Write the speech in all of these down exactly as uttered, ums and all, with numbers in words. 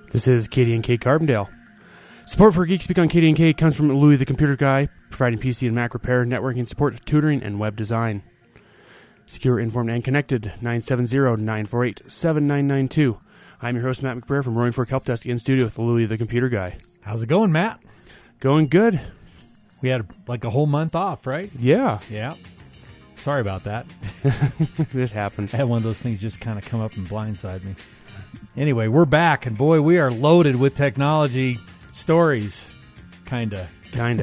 This is Katie and Kate Carbondale. Support for Geek Speak on Katie and Kate comes from Louie the Computer Guy, providing P C and Mac repair, networking support, tutoring, and web design. Secure, informed, and connected, nine seven zero, nine four eight, seven nine nine two. I'm your host, Matt McBrayer from Roaring Fork Help Desk in studio with Louie the Computer Guy. How's it going, Matt? Going good. We had like a whole month off, right? Yeah. Yeah. Sorry about that. It happens. I had one of those things just kind of come up and blindside me. Anyway, we're back, and boy, we are loaded with technology stories. Kinda. Kinda.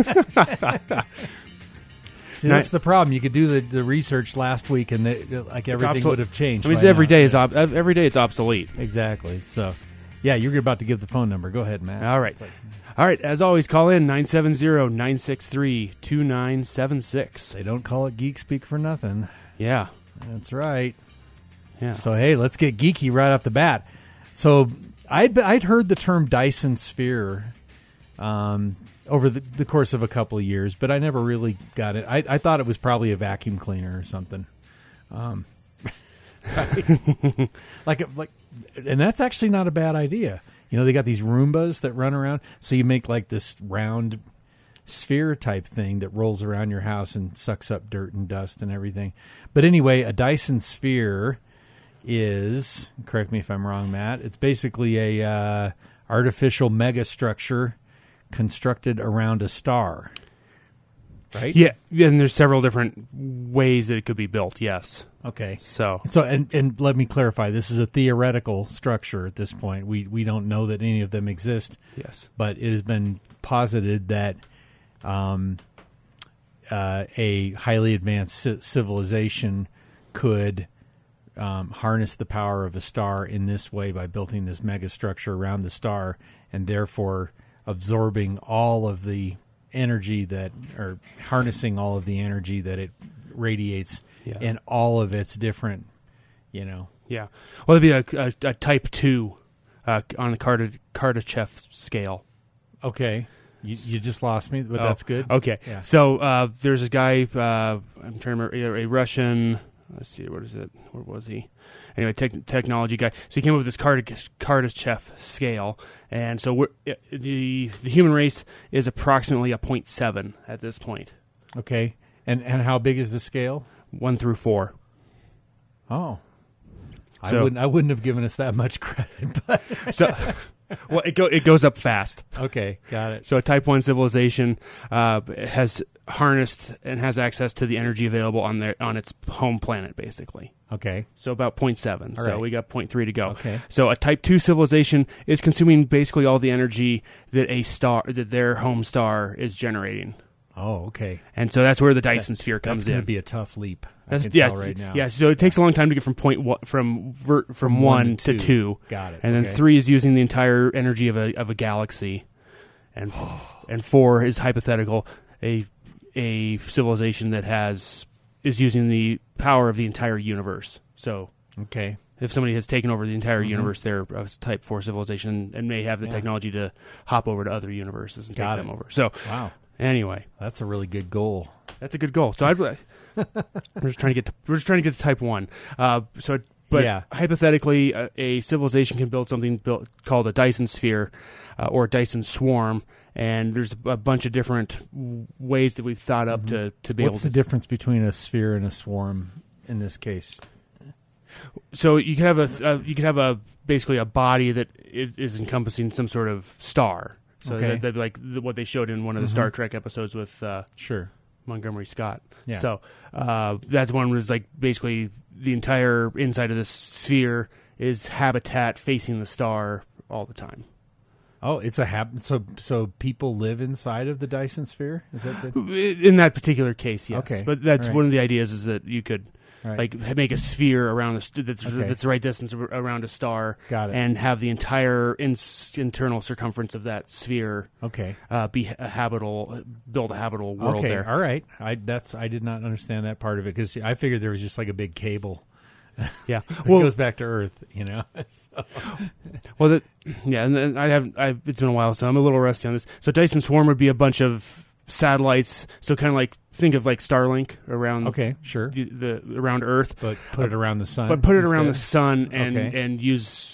See, that's the problem. You could do the, the research last week, and the, like everything obsol- would have changed. I mean, by every now. day is ob- every day it's obsolete. Exactly. So, yeah, you're about to give the phone number. Go ahead, Matt. All right. Like, All right. As always, call in nine seven zero, nine six three, two nine seven six. they don't call it Geek Speak for nothing. Yeah. That's right. Yeah. So, hey, let's get geeky right off the bat. So, I'd I'd heard the term Dyson Sphere um, over the, the course of a couple of years, but I never really got it. I, I thought it was probably a vacuum cleaner or something. Um, like like, and that's actually not a bad idea. You know, they got these Roombas that run around, so you make like this round sphere type thing that rolls around your house and sucks up dirt and dust and everything. But anyway, a Dyson Sphere is, correct me if I'm wrong, Matt, it's basically a uh, artificial megastructure constructed around a star, right? Yeah, and there's several different ways that it could be built, yes. Okay. So, So, and, and let me clarify, this is a theoretical structure at this point. We we don't know that any of them exist, yes. but it has been posited that um, uh, a highly advanced ci- civilization could um, harness the power of a star in this way by building this megastructure around the star and therefore absorbing all of the energy that, or harnessing all of the energy that it radiates Yeah. in all of its different, you know. Yeah. Well, it'd be a, a, a type two uh, on the Karda- Kardashev scale. Okay. You, you just lost me, but Oh, that's good. Okay. Yeah. So uh, there's a guy, uh, I'm trying to remember, a Russian, let's see, what is it? Where was he? Anyway, tech technology guy. So he came up with this Kard- Kardashev scale. And so we're, the the human race is approximately a zero point seven at this point. Okay. And and how big is the scale? One through four. Oh. I So- wouldn't I wouldn't have given us that much credit, but So, well, it go it goes up fast. okay, got it. So a Type One civilization uh, has harnessed and has access to the energy available on their on its home planet, basically. Okay. So about zero point seven. All So right. we got zero point three to go. Okay. So a Type Two civilization is consuming basically all the energy that a star that their home star is generating, Oh, okay. and so that's where the Dyson sphere comes That's going in. to be a tough leap. I That's, can yeah, tell right now. yeah. So it takes a long time to get from point one, from ver, from, From one, one to to two. two. Got it. And then Okay. three is using the entire energy of a of a galaxy, and and four is hypothetical a a civilization that has is using the power of the entire universe. So Okay. if somebody has taken over the entire Mhm. universe, they're a Type Four civilization and may have the Yeah. technology to hop over to other universes and Got take them it. over. So Wow. anyway, That's a really good goal. that's a good goal. So I'd, we're just trying to get to, we're just trying to get to Type One. Uh, so, but Yeah. hypothetically, a, a civilization can build something built called a Dyson sphere uh, or a Dyson swarm, and there's a bunch of different w- ways that we've thought up to to be What's able the to. difference between a sphere and a swarm in this case? So you could have a uh, you could have a basically a body that is, is encompassing some sort of star. So Okay. that, that like the, what they showed in one of the Mhm. Star Trek episodes with. Uh, Sure. Montgomery Scott. Yeah. So uh, that one was like basically the entire inside of this sphere is habitat facing the star all the time. Oh, it's a hab- so so people live inside of the Dyson sphere? Is that the In that particular case, yes. Okay. But that's All right. one of the ideas is that you could Right. like make a sphere around the st- that's, Okay. that's the right distance ar- around a star. Got it. And have the entire ins- internal circumference of that sphere Okay. uh, be a habitable, build a habitable world okay. there. All right. I that's I did not understand that part of it because I figured there was just like a big cable. Yeah. It Well, goes back to Earth, you know. So, Well, that, yeah, and then I have. I, it's been a while, so I'm a little rusty on this. So Dyson Swarm would be a bunch of satellites. So kind of like think of like Starlink around. okay, sure. The, the around Earth, But put it around the sun. but put it around the instead? sun and Okay. and use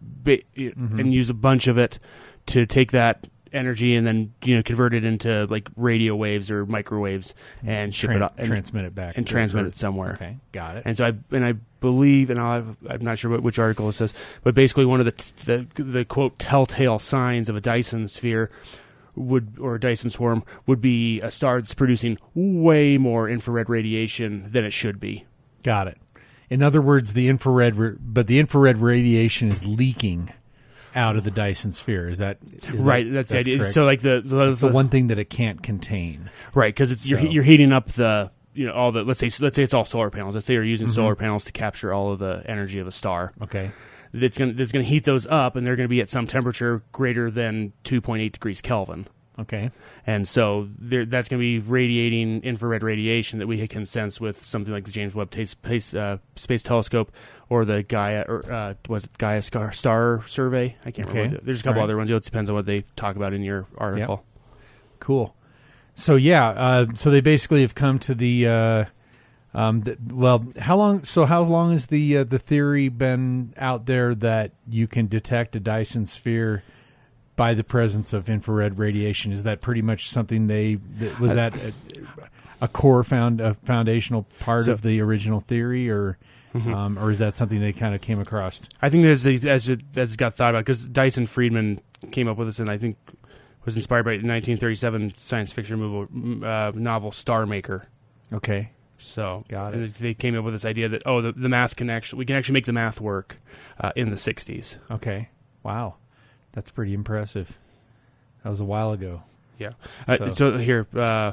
ba- mm-hmm. and use a bunch of it to take that energy and then you know convert it into like radio waves or microwaves and ship Tran- it up and transmit it back and transmit it somewhere. Okay, got it. And so I and I believe, and I'll, I'm not sure what, which article it says, but basically one of the, t- the the quote telltale signs of a Dyson sphere would or a Dyson swarm would be a star that's producing way more infrared radiation than it should be. Got it. In other words, the infrared, re- but the infrared radiation is leaking out of the Dyson sphere. Is that is right? That, that's, that's the idea. correct? So like the the, It's the one thing that it can't contain. right? Because it's So. you're you're heating up the you know all the let's say let's say it's all solar panels. Let's say you're using Mm-hmm. solar panels to capture all of the energy of a star. Okay. That's gonna that's gonna heat those up, and they're gonna be at some temperature greater than two point eight degrees Kelvin. Okay. And so there, that's going to be radiating infrared radiation that we can sense with something like the James Webb t- space, uh, space Telescope or the Gaia, or uh, was it Gaia Star, Star Survey? I can't Okay. remember. There's a couple All right. other ones. It depends on what they talk about in your article. Cool. So yeah, uh, so they basically have come to the, uh, um, the well, how long? So how long has the uh, the theory been out there that you can detect a Dyson sphere by the presence of infrared radiation? Is that pretty much something they that, was that a, a core found a foundational part So- of the original theory, or um, or is that something they kind of came across? I think as they, as it, as it got thought about, because Dyson Friedman came up with this, and I think was inspired by the nineteen thirty-seven science fiction movie, uh, novel Star Maker. Okay. So Got it. and they came up with this idea that oh, the, the math can actually we can actually make the math work uh, in the sixties. Okay. Wow. That's pretty impressive. That was a while ago. Yeah. Uh, So- so, here, uh,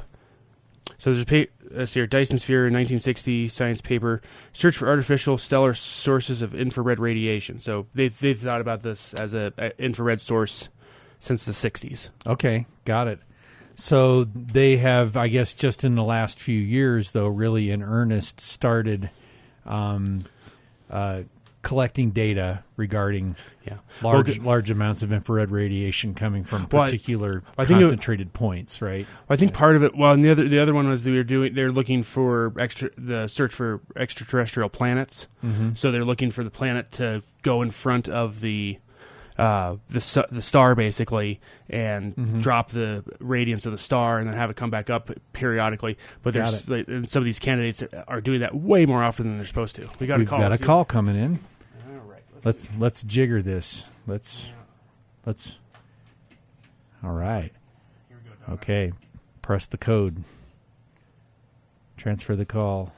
so there's a pa- uh, so here, Dyson Sphere, nineteen sixty science paper, search for artificial stellar sources of infrared radiation. So they've they've thought about this as a, a infrared source since the sixties. Okay, got it. So they have, I guess, just in the last few years, though, really in earnest, started um, uh, collecting data regarding Yeah. large Well, large amounts of infrared radiation coming from Well, I- particular I think it- concentrated points, right? I think part of it. Well, and the other the other one was they were doing. They're looking for extra the search for extraterrestrial planets. Mm-hmm. So they're looking for the planet to go in front of the uh, the su- the star basically, and Mm-hmm. drop the radiance of the star, and then have it come back up periodically. But Got there's like, and some of these candidates are doing that way more often than they're supposed to. We got We've a call. got a See- call coming in. All right. Let's let's jigger this. Let's let's. All right. Here we go, Donna. Okay. Press the code. Transfer the call.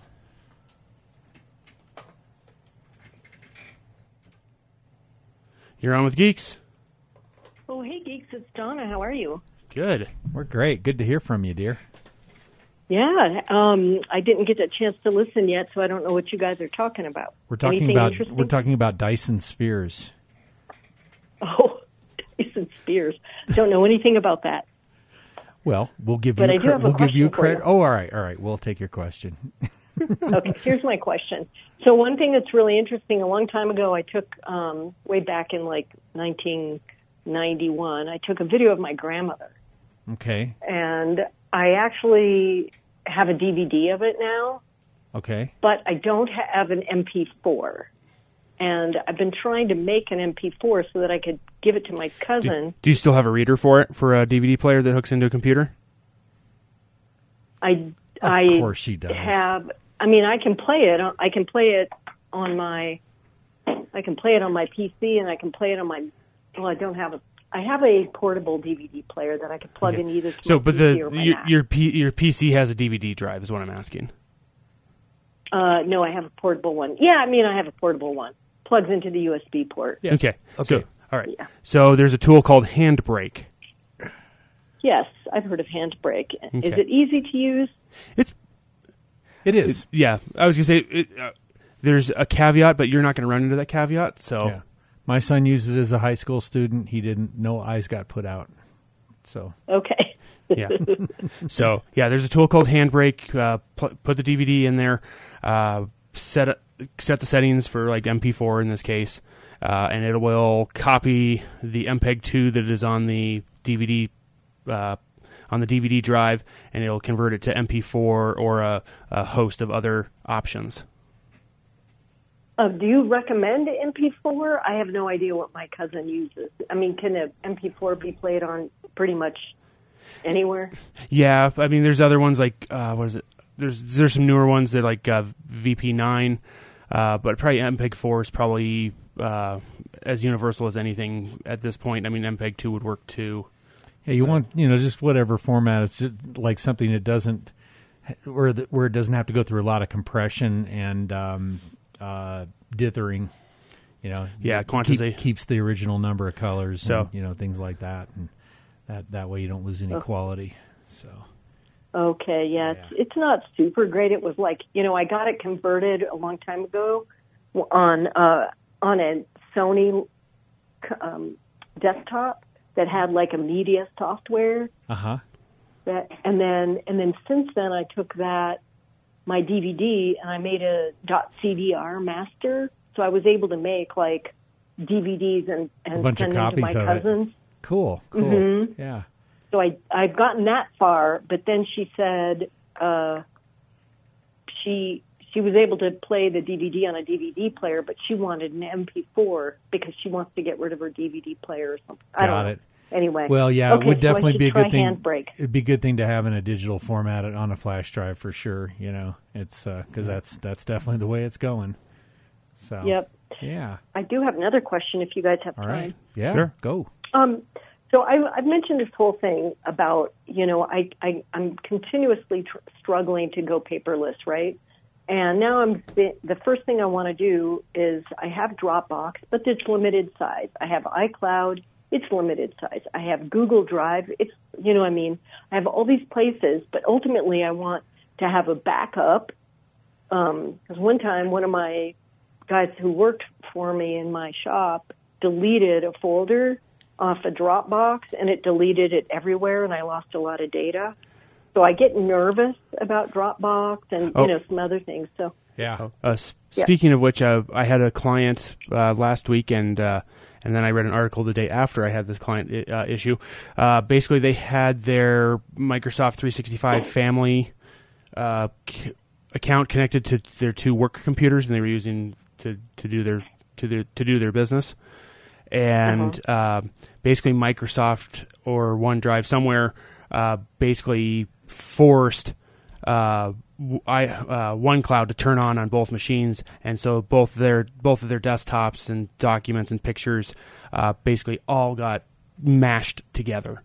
You're on with Geeks. Oh, hey, Geeks, it's Donna. How are you? Good. We're great. Good to hear from you, dear. Yeah, um, I didn't get a chance to listen yet, so I don't know what you guys are talking about. We're talking Anything about interesting? we're talking about Dyson spheres. Oh, Dyson Spears. Don't know anything about that. Well, we'll give But you I do cre- have a we'll give you question for credit. you. Oh, all right, all right. We'll take your question. Okay, here's my question. So one thing that's really interesting, a long time ago, I took, um, way back in like nineteen ninety-one, I took a video of my grandmother. Okay. And I actually have a D V D of it now, Okay. but I don't have an M P four. And I've been trying to make an M P four so that I could give it to my Do, cousin. do you still have a reader for it for a D V D player that hooks into a computer? I, Of I course she does. have, I mean, I can play it. I can play it on my, I can play it on my P C, and I can play it on my, well, I don't have a, I have a portable D V D player that I could plug Okay. in either to So, my but P C the or my your Mac. your, P, your P C has a D V D drive, is what I'm asking. Uh, no, I have a portable one. Yeah, I mean, I have a portable one. Plugs into the U S B port. Yeah. Okay. Okay. So, all right. Yeah. So there's a tool called Handbrake. Yes, I've heard of Handbrake. Is Okay. it easy to use? It's It is. yeah. I was gonna say it, uh, there's a caveat, but you're not going to run into that caveat. So Yeah. My son used it as a high school student. He didn't. No eyes got put out. So Okay. yeah. So yeah, there's a tool called Handbrake. Uh, pl- put the D V D in there. Uh, set it, set the settings for like M P four in this case, uh, and it will copy the M P E G two that is on the D V D uh, on the D V D drive, and it'll convert it to M P four or a, a host of other options. Uh, do you recommend M P four? I have no idea what my cousin uses. I mean, can a M P four be played on pretty much anywhere? Yeah, I mean, there's other ones like uh, what is it? There's there's some newer ones that like uh, V P nine, uh, but probably M P E G four is probably uh, as universal as anything at this point. I mean, M P E G two would work too. Yeah, you want you know just whatever format. It's just like something that doesn't where the, where it doesn't have to go through a lot of compression and um, uh, dithering. You know, yeah, keep, quantization keeps the original number of colors. So and, you know things like that, and that that way you don't lose any oh. quality. So. Okay, yeah, Yeah. It's, it's not super great. It was like, you know, I got it converted a long time ago on uh, on a Sony um, desktop that had like a media software. Uh huh. That and then and then since then I took that my D V D and I made a .cdr master, so I was able to make like D V Ds and and A bunch send of them to my copies of cousins. it. Cool. Cool. Mhm. Yeah. So I I've gotten that far, but then she said uh, she she was able to play the D V D on a D V D player, but she wanted an M P four because she wants to get rid of her D V D player or something. I Got don't know. it. Anyway. Well, yeah, okay, it would so definitely I should be a try good thing. Handbrake. It'd be a good thing to have in a digital format on a flash drive for sure. You know, it's because uh, that's that's definitely the way it's going. So. Yep. Yeah. I do have another question if you guys have All time. right. Yeah. Sure. Go. Um, so I, I've mentioned this whole thing about, you know, I, I, I'm continuously tr- struggling to go paperless, right? And now I'm the first thing I want to do is I have Dropbox, but it's limited size. I have iCloud, it's limited size. I have Google Drive, it's, you know what I mean? I have all these places, but ultimately I want to have a backup. Um, because one time one of my guys who worked for me in my shop deleted a folder off a Dropbox, and it deleted it everywhere, and I lost a lot of data. So I get nervous about Dropbox and Oh. you know some other things. So Yeah. Uh, s- Yeah. Speaking of which, uh, I had a client uh, last week, and uh, and then I read an article the day after I had this client uh, issue. Uh, basically, they had their Microsoft three sixty-five family uh, c- account connected to their two work computers, and they were using to, to do their to their to do their business. And uh, basically, Microsoft or OneDrive somewhere uh, basically forced uh, w- I, uh, OneCloud to turn on on both machines, and so both their both of their desktops and documents and pictures uh, basically all got mashed together.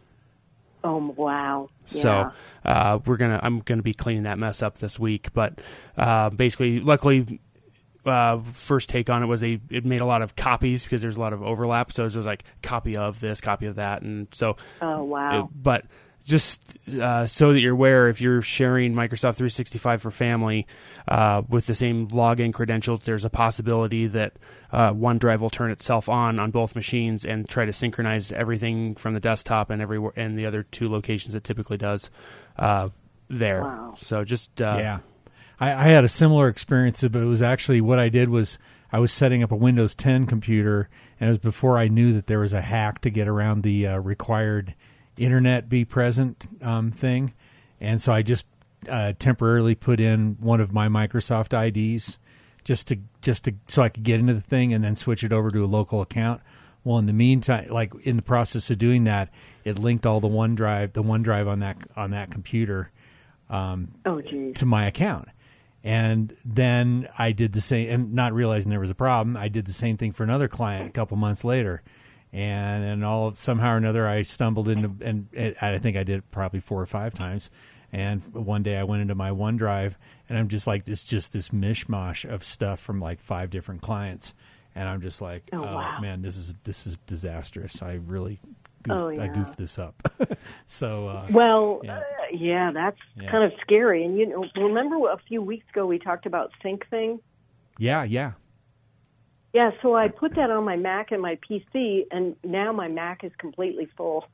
oh wow, yeah. So uh, we're gonna I'm gonna be cleaning that mess up this week. But uh, basically, luckily. Uh, first take on it was they it made a lot of copies because there's a lot of overlap. So it was like copy of this, copy of that, and so. oh wow. It, but just uh, so that you're aware, if you're sharing Microsoft three sixty-five for family uh, with the same login credentials, there's a possibility that uh, OneDrive will turn itself on on both machines and try to synchronize everything from the desktop and everywhere and the other two locations it typically does uh, there. Wow. So just uh, Yeah. I, I had a similar experience, but it was actually what I did was I was setting up a Windows ten computer, and it was before I knew that there was a hack to get around the uh, required internet be present um, thing. And so I just uh, temporarily put in one of my Microsoft I Ds just to just to so I could get into the thing and then switch it over to a local account. Well, in the meantime, like in the process of doing that, it linked all the OneDrive, the OneDrive on that on that computer um, oh geez. to my account. And then I did the same, and not realizing there was a problem, I did the same thing for another client a couple months later. And and all somehow or another, I stumbled into, and it, I think I did it probably four or five times. And one day I went into my OneDrive, and I'm just like, it's just this mishmash of stuff from like five different clients. And I'm just like, Oh, oh, wow. man, this is this is disastrous. I really goofed, Oh, I yeah. goofed this up. so uh, Well, Yeah. uh, yeah, that's Yeah. kind of scary. And you know, remember a few weeks ago we talked about SyncThing? yeah, yeah. Yeah, so I put that on my Mac and my P C, and now my Mac is completely full.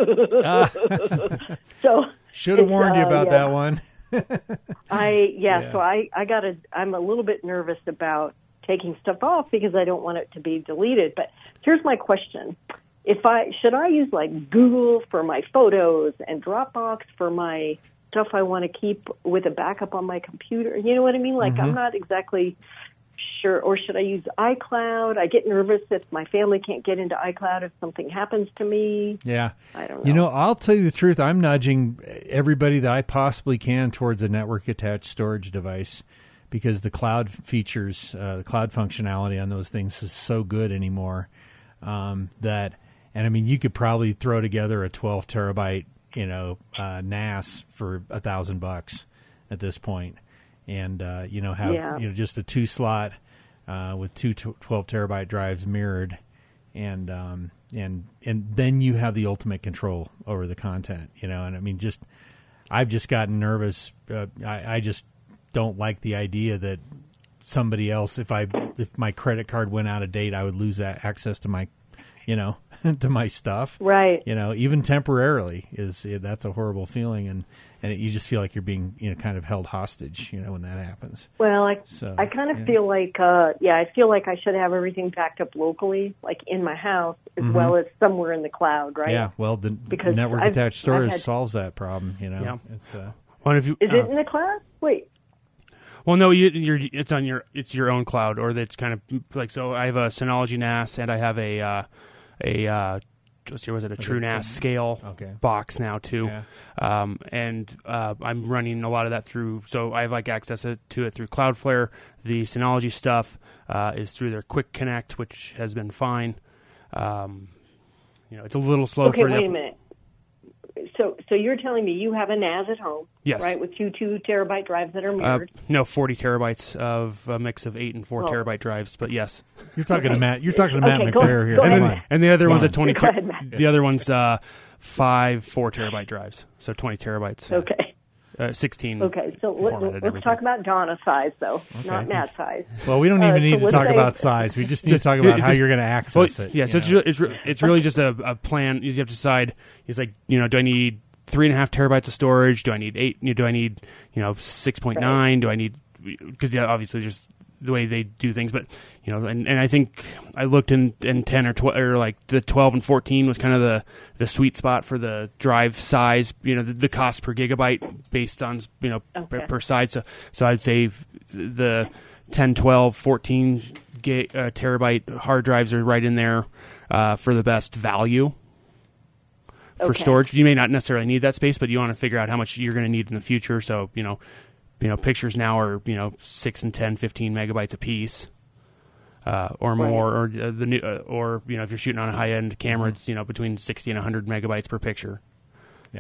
so Should have it's, warned you uh, about yeah. that one. I yeah, Yeah. so I I got to I'm a little bit nervous about taking stuff off because I don't want it to be deleted. But here's my question: If I should I use like Google for my photos and Dropbox for my stuff I want to keep with a backup on my computer? You know what I mean? Like Mm-hmm. I'm not exactly sure, or should I use iCloud? I get nervous if my family can't get into iCloud if something happens to me. Yeah. I don't know. You know, I'll tell you the truth. I'm nudging everybody that I possibly can towards a network-attached storage device because the cloud features, uh, the cloud functionality on those things is so good anymore um, that, and I mean, you could probably throw together a twelve terabyte, you know, uh, N A S for a thousand bucks at this point. And, uh, you know, have, Yeah. you know, just a two slot uh, with two twelve terabyte drives mirrored. And, um, and, and then you have the ultimate control over the content, you know, and I mean, just, I've just gotten nervous. Uh, I, I just don't like the idea that somebody else, if I, if my credit card went out of date, I would lose that access to my, you know, to my stuff. Right. You know, even temporarily is, that's a horrible feeling. And, and it, you just feel like you're being, you know, kind of held hostage, you know, when that happens. Well, I, So, I kind of yeah. feel like, uh, yeah, I feel like I should have everything backed up locally, like in my house, as Mhm. well as somewhere in the cloud, right? Yeah, well, the Because network I've- attached storage I've had- solves that problem, you know. Yeah. It's uh Well, if you, Is uh, it in the cloud? Wait. Well, no, you, you're, it's on your it's your own cloud, or it's kind of like, so I have a Synology N A S and I have a uh, a uh, let's see, was it a True N A S scale Okay. box now too, Yeah. um, and uh, I'm running a lot of that through. So I have like access to it through Cloudflare. The Synology stuff uh, is through their Quick Connect, which has been fine. Um, you know, it's a little slow Okay, for wait the, a minute. So, so you're telling me you have a N A S at home, Yes. right, with two two terabyte drives that are Uh, mirrored? no, forty terabytes of a mix of eight and four Oh. terabyte drives, but yes. You're talking to Matt. You're talking to Matt Okay, go- McBrayer here. go Come ahead, on. Matt. And the other Come one's on. a twenty. Go ter- ahead, Matt. the other one's uh, five four terabyte drives, so twenty terabytes. Okay. Uh, sixteen. Okay, so let, formatted let's everything. talk about Donna size, though, not Matt size. Well, we don't Uh, even so need to let's talk say- about size. We just need to talk about It how just- you're going to Well, access it. yeah, so you it's, know. re- it's, re- it's really just a, a plan. You have to decide. It's like, you know, do I need three and a half terabytes of storage? Do I need eight? You know, do I need, you know, six point nine? Do I need? Because yeah, obviously there's the way they do things, but you know, and, and I think I looked in, in ten or twelve, or like the twelve and fourteen was kind of the, the sweet spot for the drive size. You know, the, the cost per gigabyte based on, you know, Okay. per, per side. So so I'd say the ten, twelve, fourteen ga- uh, terabyte hard drives are right in there uh, for the best value for Okay. storage. You may not necessarily need that space, but you want to figure out how much you're going to need in the future. So, you know, you know, pictures now are, you know, six and ten, fifteen megabytes a piece, uh, or Right. more, or uh, the new, uh, or, you know, if you're shooting on a high end camera, it's, you know, between sixty and a hundred megabytes per picture. Yeah.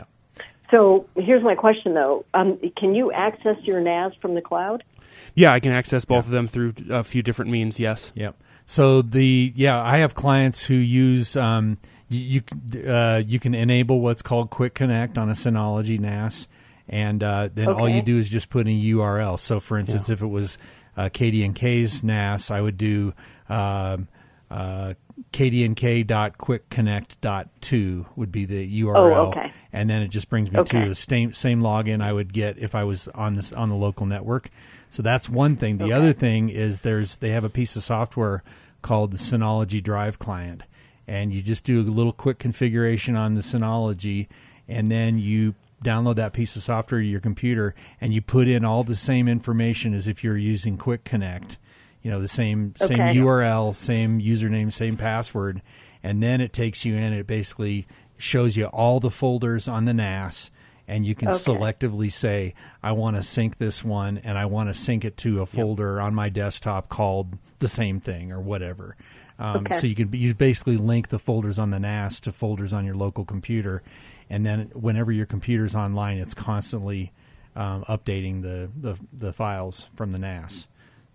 So here's my question, though. Um, can you access your N A S from the cloud? Yeah, I can access both of them through a few different means. Yes. Yep. So the yeah, I have clients who use um, you you, uh, you can enable what's called Quick Connect on a Synology N A S, and uh, then all Okay. you do is just put in a U R L. So, for instance, Yeah. if it was uh, K D N K's N A S, I would do um, uh, K D N K dot quick connect dot two would be the U R L, Oh, okay. and then it just brings me Okay. to the same same login I would get if I was on this on the local network. So that's one thing. The Okay. other thing is there's they have a piece of software called the Synology Drive Client, and you just do a little quick configuration on the Synology, and then you download that piece of software to your computer, and you put in all the same information as if you're using Quick Connect. You know, the same same Okay. U R L, same username, same password, and then it takes you in. It basically shows you all the folders on the N A S, and you can Okay. selectively say, I want to sync this one, and I want to sync it to a folder on my desktop called the same thing or whatever. Um, Okay. So you can you basically link the folders on the N A S to folders on your local computer, and then whenever your computer's online, it's constantly um, updating the, the the files from the N A S.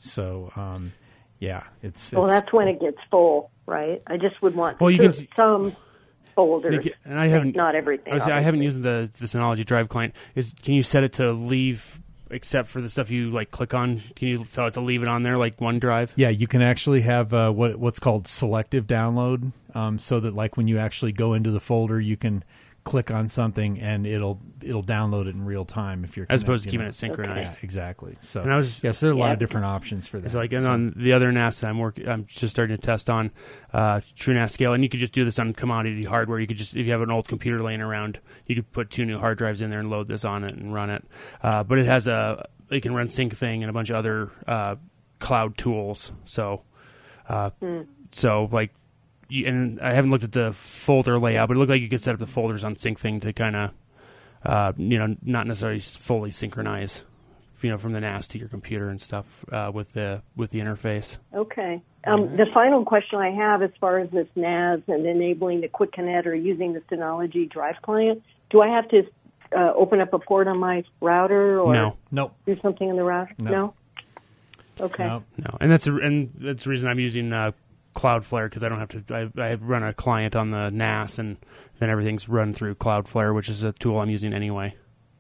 So um, yeah, it's, Well, it's that's when it gets full, right? I just would want Well, you to can- some folders, And I haven't not everything. I, was, I haven't obviously. used the the Synology Drive client. Is can you set it to leave except for the stuff you like click on? Can you tell it to leave it on there like OneDrive? Yeah, you can actually have uh, what what's called selective download, um, so that like when you actually go into the folder, you can click on something and it'll it'll download it in real time if you're As opposed to you keeping know. it synchronized. Yeah, exactly. So And I was- yes, there are a lot Yeah. of different options for that. So like and So- on the other N A S that I'm working, I'm just starting to test on uh, True N A S scale, and you could just do this on commodity hardware. You could just, if you have an old computer laying around, you could put two new hard drives in there and load this on it and run it. Uh, but it has a, you can run sync thing and a bunch of other uh, cloud tools. So, uh, Hmm. so like, you, and I haven't looked at the folder layout, but it looked like you could set up the folders on SyncThing to kind of, uh, you know, not necessarily fully synchronize, you know, from the N A S to your computer and stuff uh, with the with the interface. Okay. Um, the final question I have, as far as this N A S and enabling the Quick Connect or using the Synology Drive client, do I have to uh, open up a port on my router or No, Nope. do something in the router? No. No? Okay. Nope. no, and that's a, and that's the reason I'm using uh, Cloudflare, because I don't have to. I, I run a client on the N A S, and then everything's run through Cloudflare, which is a tool I'm using anyway.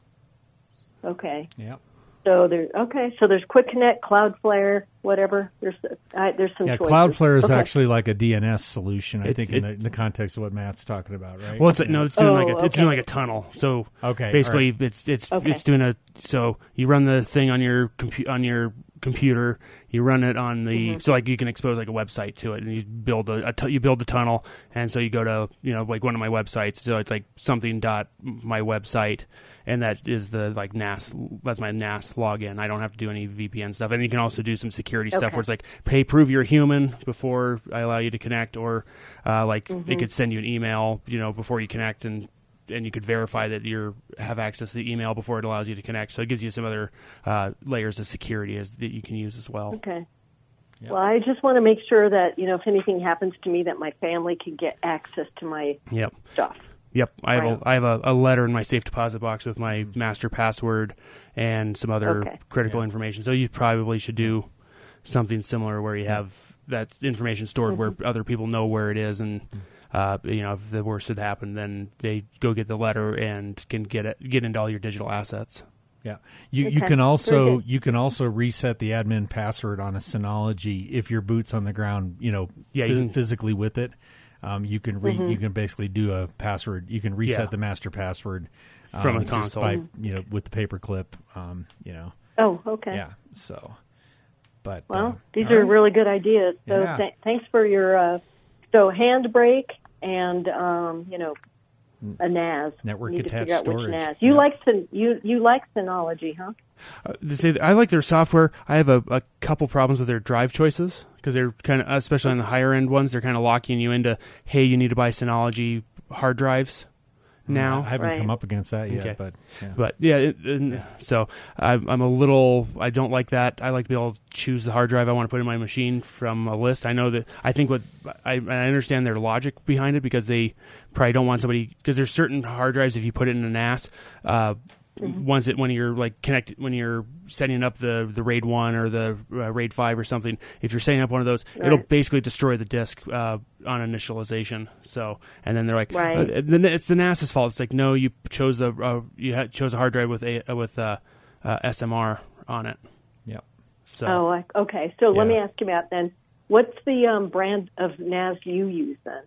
Okay. Yep. So there. Okay. So there's Quick Connect, Cloudflare, whatever. There's uh, there's some. Yeah, choices. Cloudflare is Okay. actually like a D N S solution, I It's- think, it- in, the, in the context of what Matt's talking about, right? Well, it's no, it's doing Oh, like a, it's okay. doing like a tunnel. So Okay, basically, all it's it's Okay. it's doing a. So you run the thing on your compu- on your computer. You run it on the Mm-hmm. so like you can expose like a website to it, and you build a, a tu- you build the tunnel, and so you go to you know like one of my websites. So it's like something dot my website, and that is the like N A S. That's my N A S login. I don't have to do any V P N stuff, and you can also do some security stuff Okay. where it's like, hey, prove you're human before I allow you to connect, or uh, like Mm-hmm. it could send you an email, you know, before you connect, and and you could verify that you have access to the email before it allows you to connect. So it gives you some other uh, layers of security as, that you can use as well. Okay. Yep. Well, I just want to make sure that, you know, if anything happens to me, that my family can get access to my Yep. stuff. Yep. I have Right. a I have a, a letter in my safe deposit box with my master password and some other Okay. critical Yeah. information. So you probably should do something similar where you have that information stored where other people know where it is, and uh, you know, if the worst had happened, then they go get the letter and can get it get into all your digital assets. Yeah, you you Okay. can Very also good. you can also reset the admin password on a Synology if your boot's on the ground. You know, Yeah, phys- you can- physically with it. Um, you can re- Mm-hmm. you can basically do a password. You can reset Yeah. the master password um, From a just console. by you know with the paperclip. Um, you know, Oh, okay. yeah. So, but Well, uh, these all are right. really good ideas. So Yeah. th- thanks for your, uh, so handbrake and, um, you know, a N A S. Network You need to attached figure out storage. which N A S. You Yeah. like Syn- you you like Synology, huh? Uh, they say I like their software. I have a, a couple problems with their drive choices because they're kind of, especially on the higher end ones, they're kind of locking you into, hey, you need to buy Synology hard drives now. I haven't Right. come up against that yet, Okay. but yeah. But yeah, it, and so I'm, I'm a little. I don't like that. I like to be able to choose the hard drive I want to put in my machine from a list. I know that. I think what I, and I understand their logic behind it because they probably don't want somebody, because there's certain hard drives, if you put it in an N A S, uh, once it when you're like connected when you're setting up the the RAID one or the uh, RAID five or something, if you're setting up one of those, it'll Right. basically destroy the disk uh, on initialization. So and then they're like, Right. uh, then it's the NASA's fault. It's like, no, you chose the uh, you had, chose a hard drive with a uh, with uh, uh, S M R on it. Yep. So Oh, I, okay. So let Yeah. me ask you about then. What's the um, brand of N A S you use then?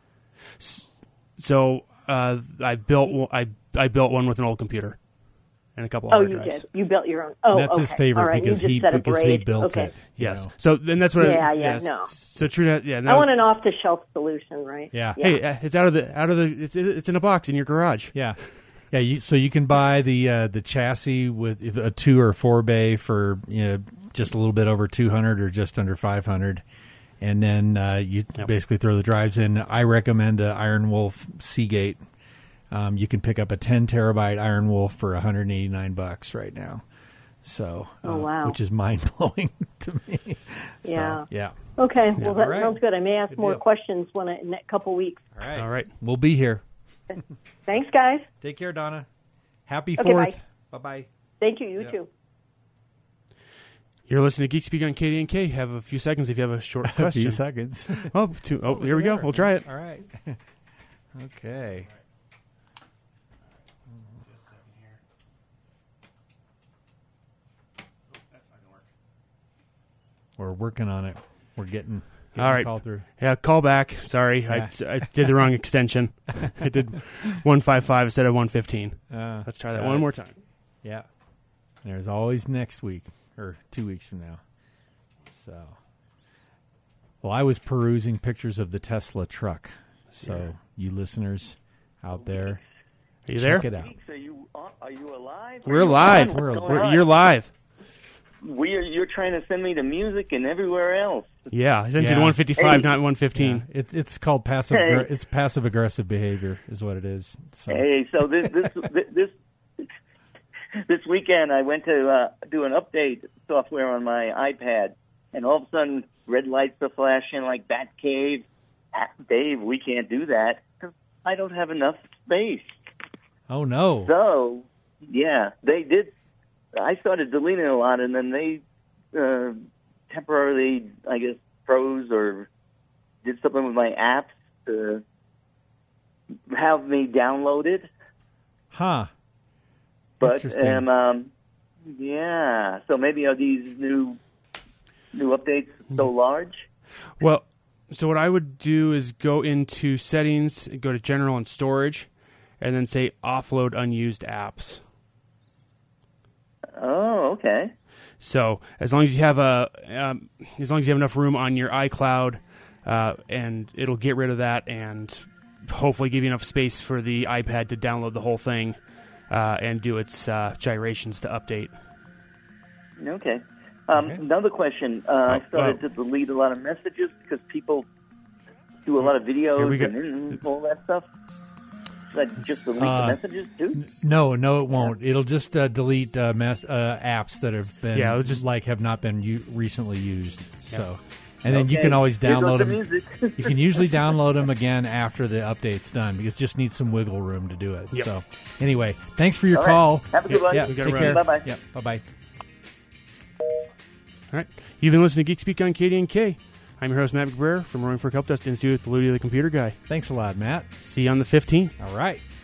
so uh, I built one- I I built one with an old computer and a couple of Oh, hard you drives. did. You built your own. Oh, That's okay. his favorite All right. because you just he said a because he braid. built okay. it. you Yes. know. So then that's what. Yeah, I, yeah, yes. no. So true. That, yeah. and that I was- want an off-the-shelf solution, right? Yeah. Hey, uh, it's out of the out of the it's it's in a box in your garage. Yeah, yeah. You, so you can buy the uh, the chassis with if a two or four bay for you know just a little bit over two hundred or just under five hundred, and then uh, you Yep. basically throw the drives in. I recommend a Iron Wolf Seagate. Um, you can pick up a ten terabyte Iron Wolf for one hundred eighty nine bucks right now. So, uh, Oh, wow. which is mind blowing to me. So, Yeah. yeah. Okay. Well, that All right. sounds good. I may ask Good more deal. questions when I, in a couple weeks. All right. All right. We'll be here. Thanks, guys. Take care, Donna. Happy Okay, Fourth. Bye bye. Thank you. You Yeah. too. You're listening to Geek Speak on K D N K. Have a few seconds if you have a short A question. few seconds. Oh, two, oh, here we go. We'll try it. All right. Okay. We're working on it. We're getting, getting All right. call through. Yeah, call back. Sorry, Yeah. I, I did the wrong extension. I did one five five instead of one fifteen. Uh, Let's try that got one it. more time. Yeah. There's always next week or two weeks from now. So, well, I was perusing pictures of the Tesla truck. So, Yeah. you listeners out there, Are you there? check it out. Are you are you alive? We're live. What's We're- going We're, on? you're live. We are. You're you're trying to send me the music and everywhere else. Yeah, I sent you Yeah. to one fifty-five, Hey. not one fifteen. Yeah, it's it's called passive. Hey. aggr- It's passive aggressive behavior, is what it is. So. Hey, so this this this this weekend I went to uh, do an update software on my iPad, and all of a sudden red lights are flashing like Batcave. Ah, Dave, we can't do that because I don't have enough space. Oh no! So yeah, they did. I started deleting a lot, and then they uh, temporarily, I guess, froze or did something with my apps to have me download it. Huh? But Interesting. um, um, yeah, so maybe are these new new updates so large? Well, so what I would do is go into settings, go to general and storage, and then say offload unused apps. Oh, okay. So as long as you have a, um, as long as you have enough room on your iCloud, uh, and it'll get rid of that, and hopefully give you enough space for the iPad to download the whole thing uh, and do its uh, gyrations to update. Okay. Um, Okay. Another question. Uh, I Oh, started oh. to delete a lot of messages because people do a lot of videos Here we go. and mm, all that stuff. Should I just delete Uh, the messages too? No, no, it won't. It'll just uh, delete uh, mass, uh, apps that have been Yeah, it'll just- like have not been u- recently used. So, and then you Okay. can always Here goes download the them. music. You can usually download them again after the update's done because it just needs some wiggle room to do it. Yep. So, anyway, thanks for your All right. call. Have a good one. Yeah, We take gotta care. run. Bye-bye. Yep, bye bye. All right. You've been listening to Geek Speak on K D N K. I'm your host, Matt McBrayer from Roaring Fork Help Desk Institute with Ludi the Computer Guy. Thanks a lot, Matt. See you on the fifteenth. All right.